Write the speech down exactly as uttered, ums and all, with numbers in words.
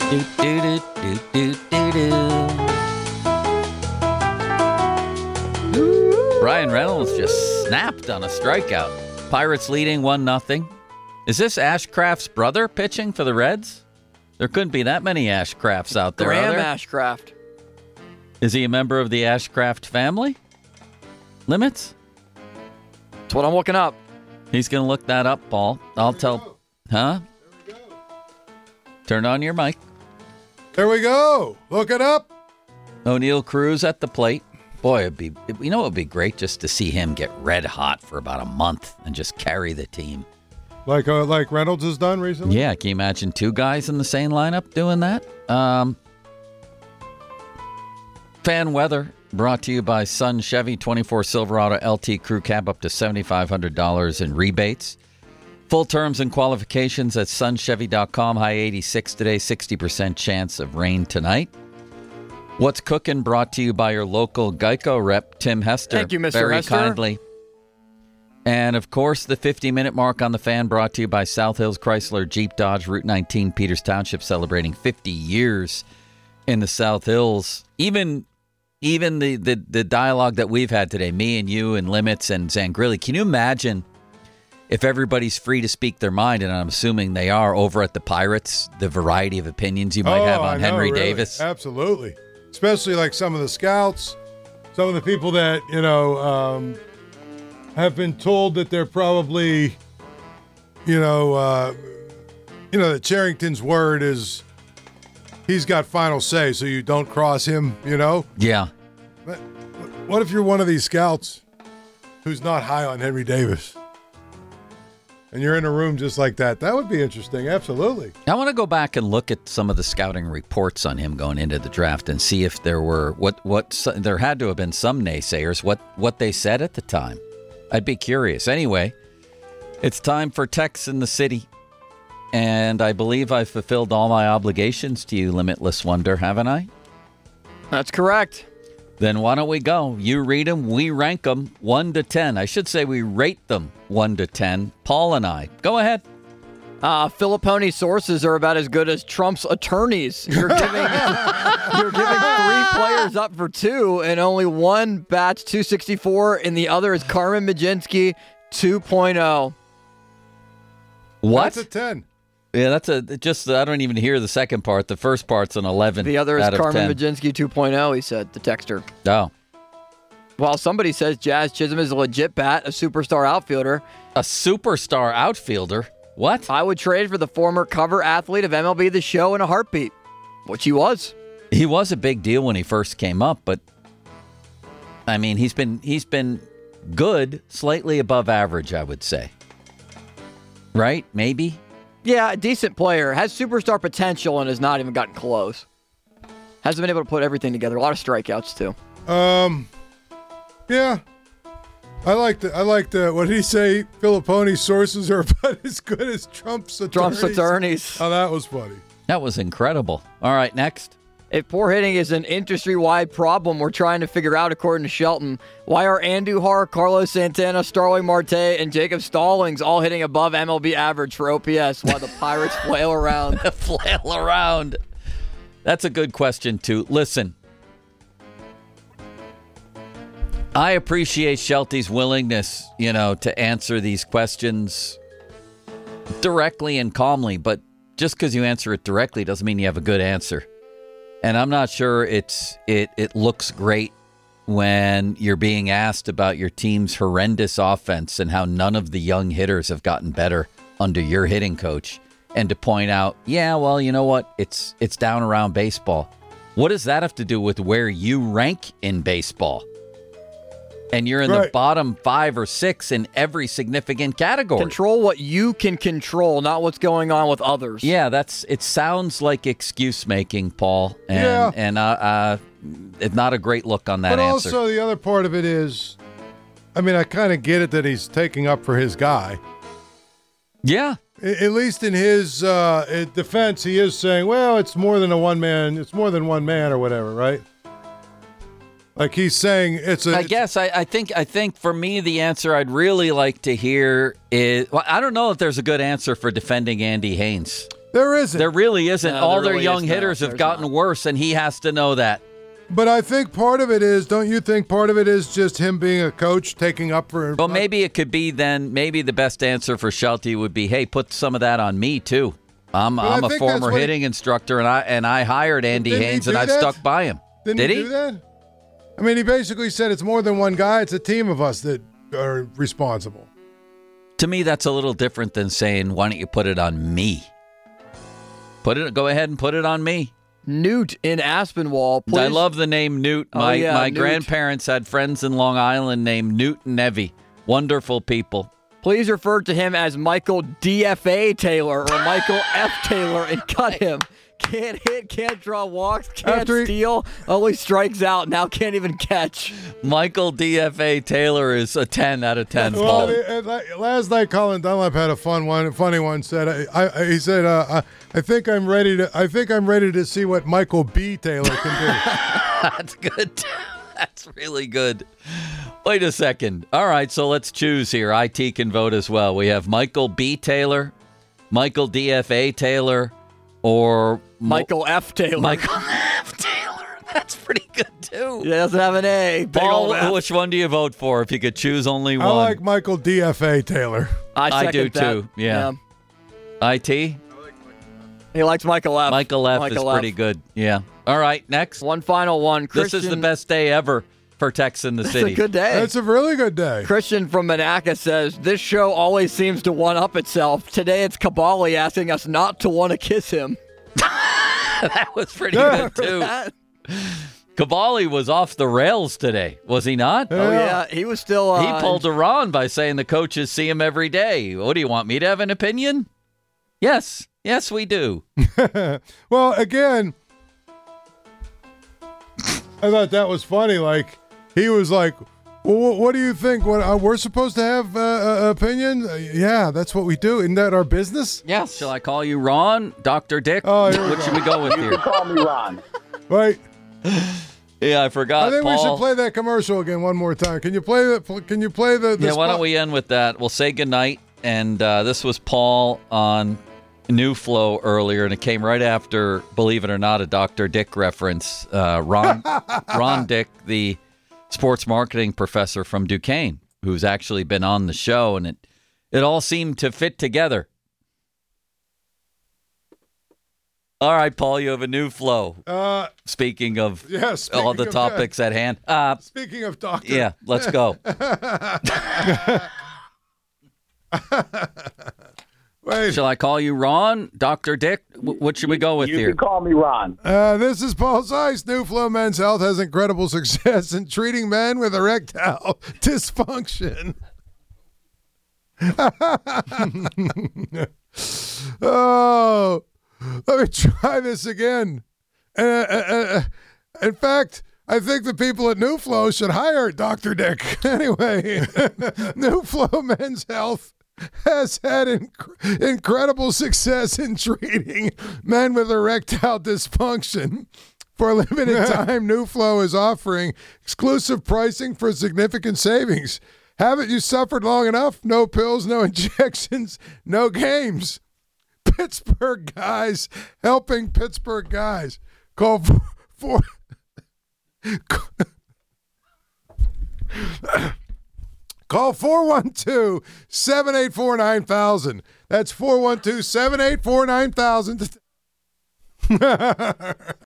Do, do, do, do, do, do. Ryan Reynolds just snapped on a strikeout. Pirates leading one nothing. Is this Ashcraft's brother pitching for the Reds? There couldn't be that many Ashcrafts out there, Graham are there? Ashcraft. Is he a member of the Ashcraft family? Limits? That's what I'm looking up. He's going to look that up, Paul. I'll tell... Go. Huh? There we go. Turn on your mic. There we go. Look it up. O'Neill Cruz at the plate. Boy, it'd be, you know, it would be great just to see him get red hot for about a month and just carry the team. Like uh, like Reynolds has done recently? Yeah, can you imagine two guys in the same lineup doing that? Um, fan weather brought to you by Sun Chevy twenty-four Silverado L T Crew Cab up to seven thousand five hundred dollars in rebates. Full terms and qualifications at sun chevy dot com. High eighty-six today, sixty percent chance of rain tonight. What's Cooking brought to you by your local Geico rep, Tim Hester. Thank you, Mister Very Hester. kindly. And, of course, the fifty-minute mark on the fan brought to you by South Hills Chrysler Jeep Dodge, Route nineteen, Peters Township, celebrating fifty years in the South Hills. Even even the, the, the dialogue that we've had today, me and you and Limits and Zangrilli, can you imagine if everybody's free to speak their mind, and I'm assuming they are over at the Pirates, the variety of opinions you might oh, have on I know, Henry really. Davis? Absolutely. Especially like some of the scouts, some of the people that, you know, um, have been told that they're probably, you know, uh, you know, that Charrington's word is he's got final say, so you don't cross him, you know? Yeah. But what if you're one of these scouts who's not high on Henry Davis? And you're in a room just like that. That would be interesting. Absolutely. I want to go back and look at some of the scouting reports on him going into the draft and see if there were what what there had to have been some naysayers, what what they said at the time. I'd be curious. Anyway, it's time for Tex in the City. And I believe I've fulfilled all my obligations to you, Limitless Wonder, haven't I? That's correct. Then why don't we go? You read them, we rank them one to ten. I should say we rate them one to ten. Paul and I. Go ahead. Uh, Filipponi sources are about as good as Trump's attorneys. You're giving you're giving three players up for two, and only one bats two sixty-four, and the other is Carmen Mlodzinski two point oh. What? That's a ten. Yeah, that's a just. I don't even hear the second part. The first part's an eleven. The other is out of Carmen ten. Mlodzinski two point oh, he said, the texter. Oh, While somebody says Jazz Chisholm is a legit bat, a superstar outfielder, a superstar outfielder. What? I would trade for the former cover athlete of M L B The Show in a heartbeat, which he was. He was a big deal when he first came up, but I mean, he's been he's been good, slightly above average, I would say. Right? Maybe. Yeah, a decent player, has superstar potential, and has not even gotten close. Hasn't been able to put everything together. A lot of strikeouts, too. Um, yeah. I like the, I like the, what did he say? Filipponi's sources are about as good as Trump's attorneys. Trump's attorneys. Oh, that was funny. That was incredible. All right, next. If poor hitting is an industry-wide problem, we're trying to figure out, according to Shelton, why are Andujar, Carlos Santana, Starling Marte, and Jacob Stallings all hitting above M L B average for O P S while the Pirates flail around? Flail around. That's a good question, too. Listen, I appreciate Shelty's willingness, you know, to answer these questions directly and calmly, but just because you answer it directly doesn't mean you have a good answer. And I'm not sure it's it it looks great when you're being asked about your team's horrendous offense and how none of the young hitters have gotten better under your hitting coach, and to point out, yeah, well, you know what? It's it's down around baseball. What does that have to do with where you rank in baseball? And you're in Right. the bottom five or six in every significant category. Control what you can control, not what's going on with others. Yeah, that's. It sounds like excuse making, Paul, and Yeah. and uh, uh, it's not a great look on that But answer. also the other part of it is, I mean, I kind of get it that he's taking up for his guy. yeah, A- At least in his uh, uh, defense, he is saying, well, it's more than a one man, it's more than one man or whatever, right? Like he's saying it's a. I it's- guess I, I think I think for me the answer I'd really like to hear is well, I don't know if there's a good answer for defending Andy Haynes. There isn't. There really isn't. No, All there their really young is not. hitters have There's gotten not. worse, and he has to know that. But I think part of it is, don't you think part of it is just him being a coach, taking up for... Well, maybe it could be then, maybe the best answer for Shelty would be, hey, put some of that on me, too. I'm, But I I'm a think that's former what he- hitting instructor, and I and I hired Andy Didn't he Haynes, do and I've that? stuck by him. Didn't Did he, he? do that? I mean, he basically said it's more than one guy. It's a team of us that are responsible. To me, that's a little different than saying, why don't you put it on me? Put it. Go ahead and put it on me. Newt in Aspinwall. Please. I love the name Newt. Oh, My yeah, my Newt. grandparents had friends in Long Island named Newt and Evie. Wonderful people. Please refer to him as Michael D F A Taylor or Michael F. Taylor and cut him. Can't hit, can't draw walks, can't After he- steal, only strikes out, now can't even catch. Michael D F A Taylor is a ten out of ten. Well, Paul. the- uh, la- last night, Colin Dunlap had a fun one, funny one. Said, I, I, he said, uh, I, I think I'm ready to. I think I'm ready to see what Michael B. Taylor can do. That's good. That's really good. Wait a second. All right, so let's choose here. I T can vote as well. We have Michael B. Taylor, Michael D F A Taylor, or Mo- Michael F. Taylor. Michael F. Taylor. That's pretty good too. He doesn't have an A. Big Paul, old F. which one do you vote for if you could choose only one? I like Michael D F A Taylor. I, I do second that. too, yeah. I T? He likes Michael F. Michael F. Michael is pretty good. Yeah. All right, next. One final one. This Christian, is the best day ever for Tex in the It's city. a good day. It's a really good day. Christian from Monaca says, this show always seems to one-up itself. Today it's Kabali asking us not to want to kiss him. That was pretty good too. That- Cavalli was off the rails today, was he not? Oh, yeah. He was still... Uh, He pulled a Ron by saying the coaches see him every day. What do you want me to have an opinion? Yes. Yes, we do. Well, again, I thought that was funny. Like, he was like, well, what, what do you think? What uh, we're supposed to have uh, uh, opinion? Uh, yeah, that's what we do. Isn't that our business? Yes. Shall I call you Ron, Doctor Dick? Oh, here we what go. should we go with here? Call me Ron. Right. Yeah, I forgot. I think Paul. we should play that commercial again one more time. Can you play the? Can you play the? the Yeah, why spot- don't we end with that? We'll say goodnight. And uh, this was Paul on New Flow earlier, and it came right after, believe it or not, a Doctor Dick reference. Uh, Ron, Ron Dick, the sports marketing professor from Duquesne, who's actually been on the show, and it it all seemed to fit together. All right, Paul, you have a new flow. Uh, Speaking of yeah, speaking all the of topics at hand. Uh, Speaking of doctor. yeah, let's go. Wait. Shall I call you Ron, Doctor Dick? W- what should we go with You here? can call me Ron. Uh, this is Paul Zeiss. New Flow Men's Health has incredible success in treating men with erectile dysfunction. Oh, let me try this again. Uh, uh, uh, in fact, I think the people at New Flow should hire Doctor Dick. Anyway, New Flow Men's Health has had inc- incredible success in treating men with erectile dysfunction. For a limited time, New Flow is offering exclusive pricing for significant savings. Haven't you suffered long enough? No pills, no injections, no games. Pittsburgh guys helping Pittsburgh guys. Call for, for call four one two, seven eight four, nine thousand. That's four one two, seven eight four, nine thousand.